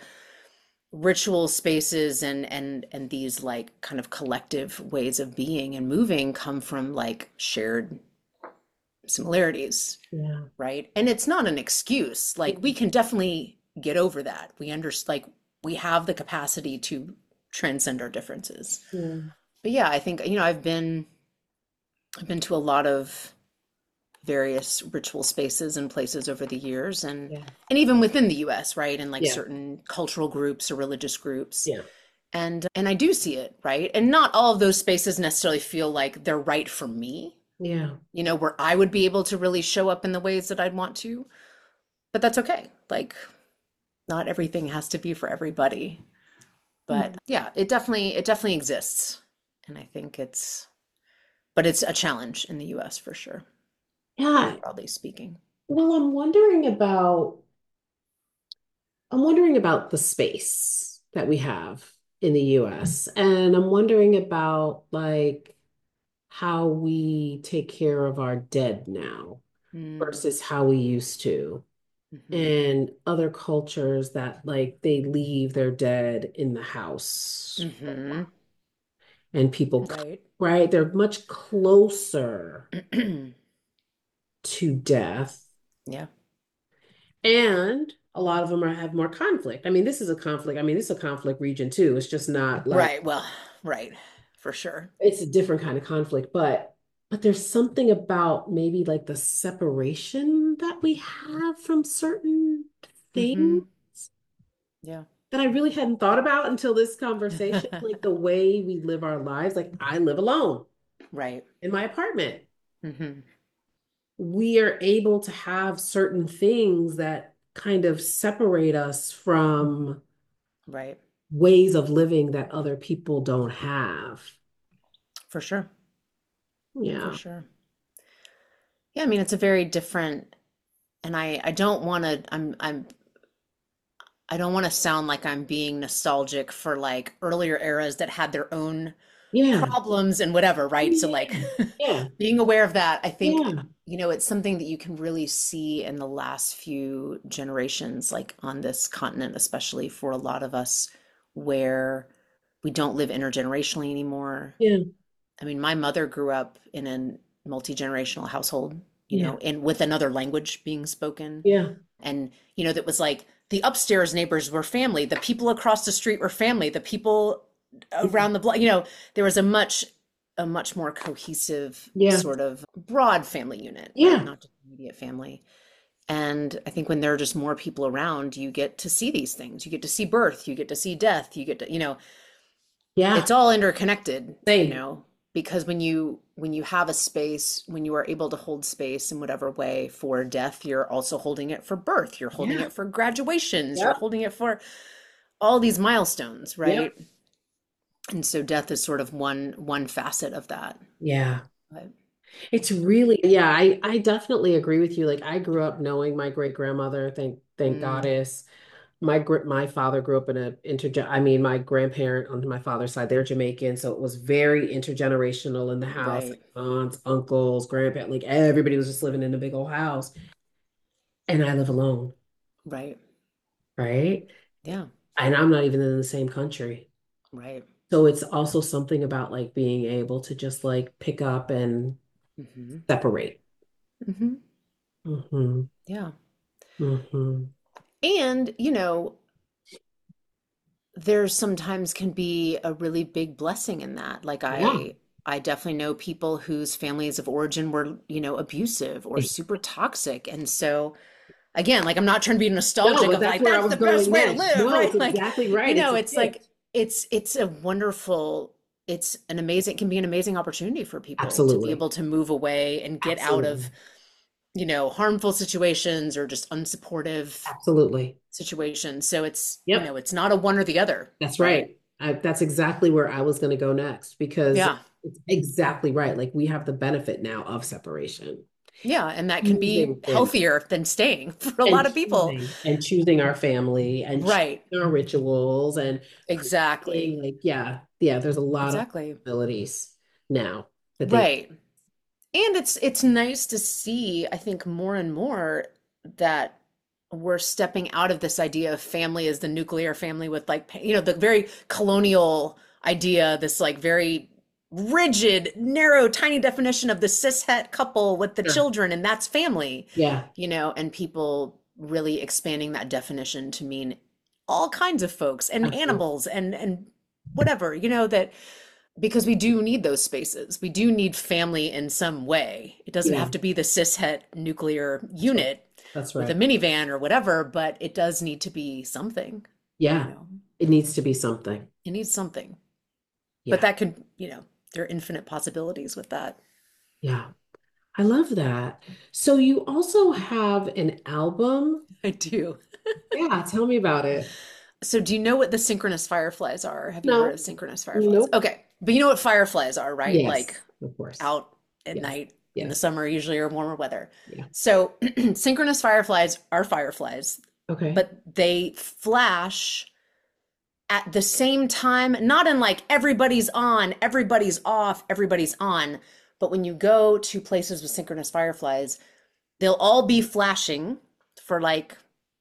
ritual spaces and and and these like kind of collective ways of being and moving come from like shared similarities, Yeah. right? And it's not an excuse. Like we can definitely get over that. We understand like we have the capacity to transcend our differences. Yeah. But yeah, I think, you know, I've been I've been to a lot of various ritual spaces and places over the years and Yeah. and even within the U S, right? And like Yeah. certain cultural groups or religious groups. Yeah. And and I do see it, right? And not all of those spaces necessarily feel like they're right for me, Yeah. you know, where I would be able to really show up in the ways that I'd want to. But that's okay. Like not everything has to be for everybody. But Mm. yeah, it definitely it definitely exists. And I think it's but it's a challenge in the U S for sure, Yeah. broadly speaking. Well, I'm wondering about I'm wondering about the space that we have in the U S. And I'm wondering about like how we take care of our dead now Mm, versus how we used to. hmm. And other cultures that like they leave their dead in the house Hmm. and people, Right. right? They're much closer to death. Yeah. And a lot of them are, have more conflict. I mean, this is a conflict. I mean, this is a conflict region too. It's just not like Right. Well, right. For sure. it's a different kind of conflict, but but there's something about maybe like the separation that we have from certain things Hmm. Yeah. that I really hadn't thought about until this conversation. Like the way we live our lives. Like I live alone Right. in my apartment. Hmm. We are able to have certain things that kind of separate us from Right. ways of living that other people don't have. For sure. For Yeah. sure. Yeah, I mean it's a very different and I I don't want to I'm I'm I don't want to sound like I'm being nostalgic for like earlier eras that had their own Yeah. problems and whatever, right? So like Yeah. being aware of that, I think, Yeah. you know, it's something that you can really see in the last few generations, like on this continent, especially for a lot of us, where we don't live intergenerationally anymore. Yeah. I mean, my mother grew up in a multi-generational household, you Yeah. know, and with another language being spoken. Yeah. And, you know, that was like the upstairs neighbors were family, the people across the street were family, the people around the block, you know, there was a much a much more cohesive Yeah. sort of broad family unit, Yeah. right? Not just immediate family. And I think when there are just more people around, you get to see these things. You get to see birth, you get to see death, you get to, you know, Yeah. it's all interconnected, Same. you know, because when you when you have a space, when you are able to hold space in whatever way for death, you're also holding it for birth, you're holding Yeah. it for graduations, you're Yep. holding it for all these milestones, right? Yep. And so death is sort of one one facet of that. Yeah. But It's really, yeah, I I definitely agree with you. Like I grew up knowing my great grandmother, thank thank mm, goddess. My gr- my father grew up in a interge I mean, my grandparent on my father's side, they're Jamaican, so it was very intergenerational in the house. Like right, aunts, uncles, grandparents, like everybody was just living in a big old house. And I live alone, right. right? Yeah, And I'm not even in the same country. right. So it's also something about like being able to just like pick up and hmm separate. hmm Hmm. Yeah. Hmm. And, you know, there sometimes can be a really big blessing in that. Like Yeah. I I definitely know people whose families of origin were, you know, abusive or super toxic. And so again, like I'm not trying to be No, nostalgic but of that's like where I that's was the best going way to next. live, No, it's right? Like, exactly you right. It's know, a it's gift. like it's it's a wonderful it's an amazing it can be an amazing opportunity for people to be Absolutely. able to move away and get out Absolutely. of, you know, harmful situations or just unsupportive Absolutely. situations. So it's, you Yep. know, it's not a one or the other, That's right? right. I, that's exactly where I was going to go next because Yeah. it's exactly right. Like we have the benefit now of separation. Yeah, and that can be Choosing family healthier than staying for a and lot of people. choosing and choosing our family and Right. choosing our rituals and Exactly. creating like, yeah, yeah, there's a lot of Exactly. abilities now that they, Right. And it's it's nice to see, I think, more and more that we're stepping out of this idea of family as the nuclear family with like, you know, the very colonial idea, this like very rigid, narrow, tiny definition of the cishet couple with the sure. children, and that's family, Yeah. you know, and people really expanding that definition to mean all kinds of folks and Absolutely. animals and and whatever, you know, that because we do need those spaces. We do need family in some way. It doesn't Yeah. have to be the cishet nuclear That's right. unit That's with a right. minivan or whatever, but it does need to be something, you Yeah. know. It needs to be something. It needs something. But Yeah. that could, you know, there are infinite possibilities with that. Yeah. I love that. So you also have an album. I do. Yeah, tell me about it. So do you know what the synchronous fireflies are? Have you heard No, of synchronous fireflies? nope. Okay. But you know what fireflies are, right? Yes, Like of course. out at Yes, night in the yes. summer, usually, or warmer weather. Yeah. So synchronous fireflies are fireflies, Okay. but they flash at the same time, not in like everybody's on, everybody's off, everybody's on, but when you go to places with synchronous fireflies, they'll all be flashing for like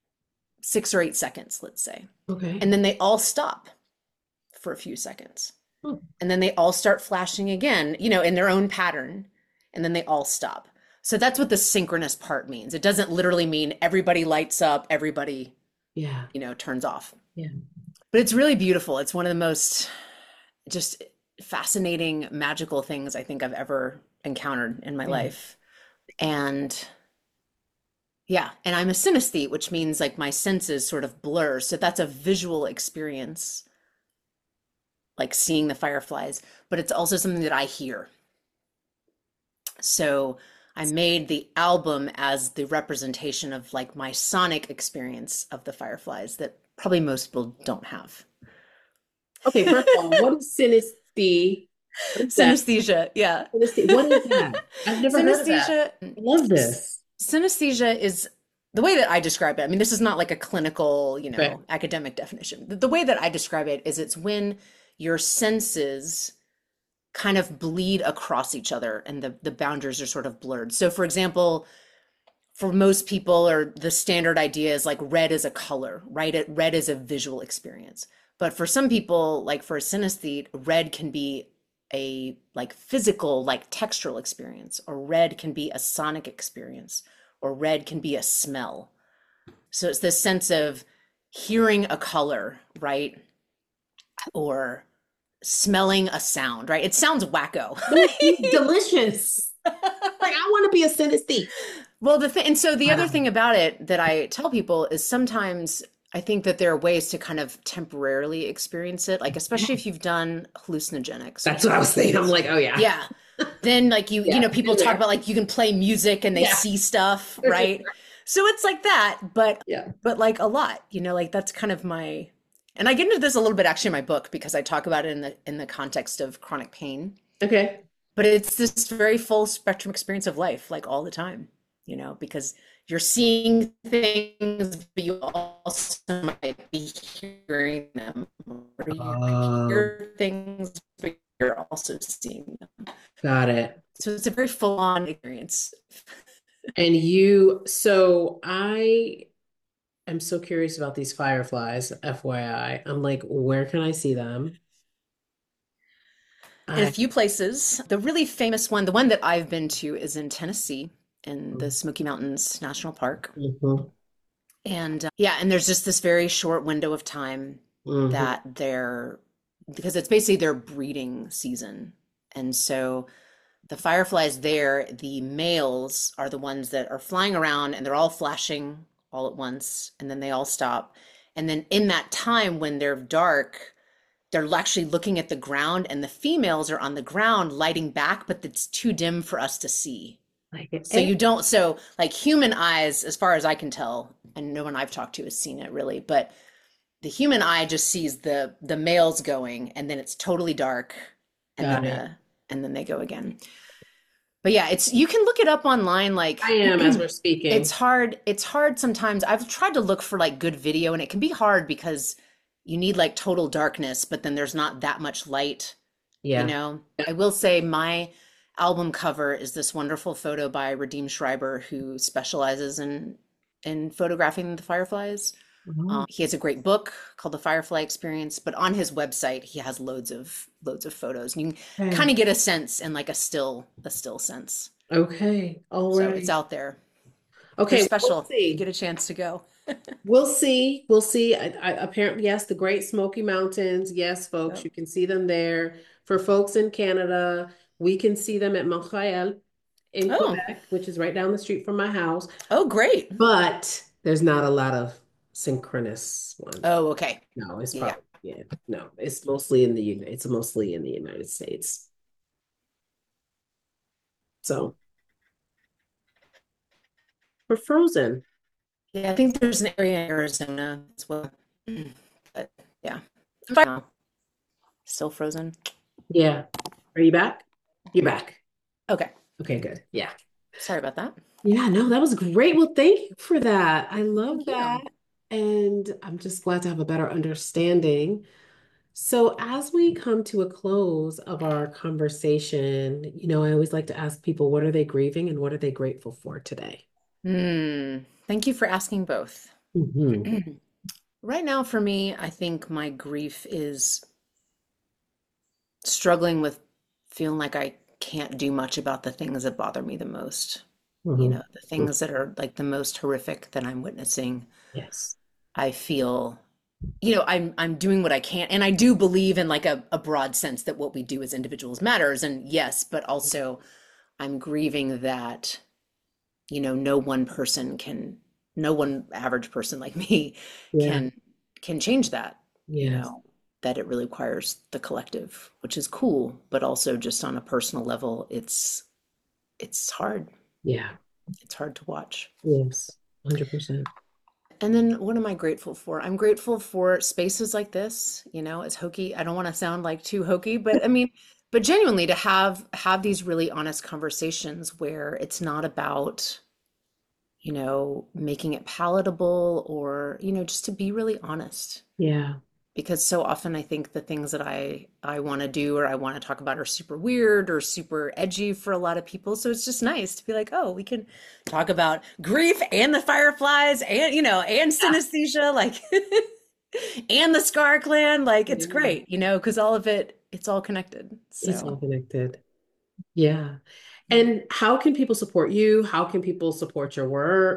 six or eight seconds, let's say. Okay. And then they all stop for a few seconds. Hmm. And then they all start flashing again, you know, in their own pattern. And then they all stop. So that's what the synchronous part means. It doesn't literally mean everybody lights up, everybody, Yeah. you know, turns off. Yeah. But it's really beautiful. It's one of the most just fascinating, magical things I think I've ever encountered in my Yeah. life. And yeah, and I'm a synesthete, which means like my senses sort of blur. So that's a visual experience, like seeing the fireflies, but it's also something that I hear. So I made the album as the representation of like my sonic experience of the fireflies that probably most people don't have. Okay, first of all, what is synesthete? What is that? Synesthesia, yeah. Synesthete. What is that? I've never heard of that. Synesthesia, I love this. synesthesia is the way that I describe it. I mean, this is not like a clinical, you know, Okay. academic definition. The, the way that I describe it is it's when your senses kind of bleed across each other and the, the boundaries are sort of blurred. So for example, for most people, or the standard idea is like red is a color, right? It, red is a visual experience. But for some people, like for a synesthete, red can be a like physical, like textural experience, or red can be a sonic experience, or red can be a smell. So it's this sense of hearing a color, right? Or smelling a sound, right? It sounds wacko. But it, it's delicious. Like I want to be a synesthete. Well, the thing, and so the other Wow. thing about it that I tell people is sometimes I think that there are ways to kind of temporarily experience it, like especially if you've done hallucinogenics or That's what I was saying. I'm something. like, oh yeah. Yeah. Then like you, you Yeah, know, people been talk there. about like you can play music and they Yeah. see stuff, right? So it's like that, but Yeah. but like a lot, you know, like that's kind of my, and I get into this a little bit actually in my book because I talk about it in the in the context of chronic pain. Okay. But it's this very full spectrum experience of life, like all the time, you know, because you're seeing things, but you also might be hearing them, or you Oh, hear things, but you're also seeing them. got it. So it's a very full-on experience. And you, so I am so curious about these fireflies, F Y I. I'm like, where can I see them? In a I few places, the really famous one, the one that I've been to, is in Tennessee, in the Smoky Mountains National Park. hmm And uh, yeah, and there's just this very short window of time hmm that they're, because it's basically their breeding season. And so the fireflies there, the males are the ones that are flying around and they're all flashing all at once, and then they all stop. And then in that time when they're dark, they're actually looking at the ground, and the females are on the ground lighting back, but it's too dim for us to see. Like it. So you don't, so like human eyes, as far as I can tell, and no one I've talked to has seen it really, but the human eye just sees the the males going, and then it's totally dark, and Got then it. uh, and then they go again. But yeah, it's, you can look it up online. I Like am as we're it's speaking. hard. It's hard sometimes. I've tried to look for like good video, and it can be hard because you need like total darkness, but then there's not that much light, you Yeah. know. I will say my album cover is this wonderful photo by Radim Schreiber, who specializes in in photographing the fireflies. Oh, Um, he has a great book called The Firefly Experience, but on his website he has loads of loads of photos, and you can kind okay. of get a sense in like a still a still sense. Okay. All So it's right. out there. They're Okay. We'll special if you get see. a chance to go. We'll see. We'll see. I, I, apparently, yes, the Great Smoky Mountains. Yes, folks, Yep. you can see them there. For folks in Canada, we can see them at Montreal in Oh, Quebec, which is right down the street from my house. oh, great. But there's not a lot of synchronous ones. Oh, okay. No, it's Yeah. probably, yeah, no, it's mostly in the Uni- it's mostly in the United States. So we're frozen. Yeah, I think there's an area in Arizona as well. But yeah. Fine now. Still frozen. Yeah. Are you back? You're back. Okay. Okay, good. Yeah. Sorry about that. Yeah, no, that was great. Well, thank you for that. I love Thank you. that. And I'm just glad to have a better understanding. So, as we come to a close of our conversation, you know, I always like to ask people, what are they grieving and what are they grateful for today? Hmm. Thank you for asking both. hmm Right now, for me, I think my grief is struggling with feeling like I can't do much about the things that bother me the most. You hmm know, the things that are like the most horrific that I'm witnessing. Yes. I feel, you know, I'm I'm doing what I can, and I do believe in like a, a broad sense that what we do as individuals matters, and yes, but also I'm grieving that, you know, no one person can, no one average person like me Yeah. can can change that, you Yes. know, that it really requires the collective, which is cool, but also just on a personal level, it's it's hard. Yeah. It's hard to watch. Yes. one hundred percent. And then what am I grateful for? I'm grateful for spaces like this, you know, as hokey. I don't want to sound like too hokey, but I mean, but genuinely to have have these really honest conversations where it's not about, you know, making it palatable or, you know, just to be really honest. Yeah. Because so often I think the things that I I want to do or I want to talk about are super weird or super edgy for a lot of people. So it's just nice to be like, oh, we can talk about grief and the fireflies and, you know, and synesthesia, like and the Scar Clan. Like it's Yeah. great, you know, because all of it, it's all connected. It's all So connected. Yeah. And how can people support you? How can people support your work?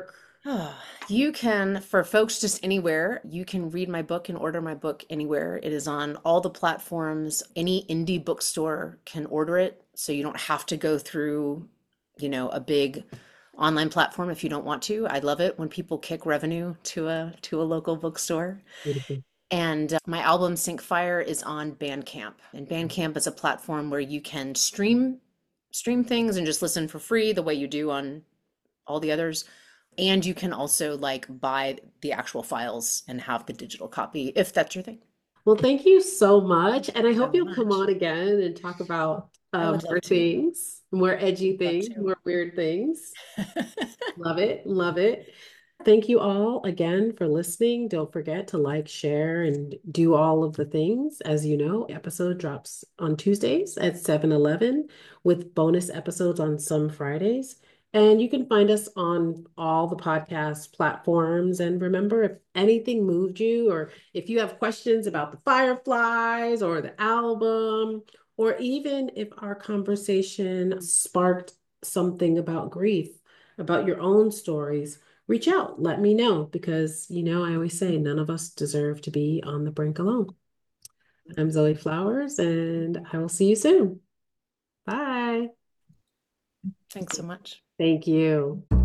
You can, for folks just anywhere, you can read my book and order my book anywhere. It is on all the platforms. Any indie bookstore can order it, so you don't have to go through, you know, a big online platform if you don't want to. I love it when people kick revenue to a to a local bookstore. Beautiful. And uh, my album Sync Fire is on Bandcamp. And Bandcamp is a platform where you can stream stream things and just listen for free the way you do on all the others. And you can also like buy the actual files and have the digital copy if that's your thing. Well, thank you so much. And I So hope you'll come much. on again and talk about I um, would love more to. things, more edgy Love things, to. more weird things. Love it. Love it. Thank you all again for listening. Don't forget to like, share, and do all of the things. As you know, episode drops on Tuesdays at seven eleven with bonus episodes on some Fridays. And you can find us on all the podcast platforms. And remember, if anything moved you, or if you have questions about the Fireflies or the album, or even if our conversation sparked something about grief, about your own stories, reach out, let me know, because, you know, I always say none of us deserve to be on the brink alone. I'm Zoe Flowers, and I will see you soon. Bye. Thanks so much. Thank you.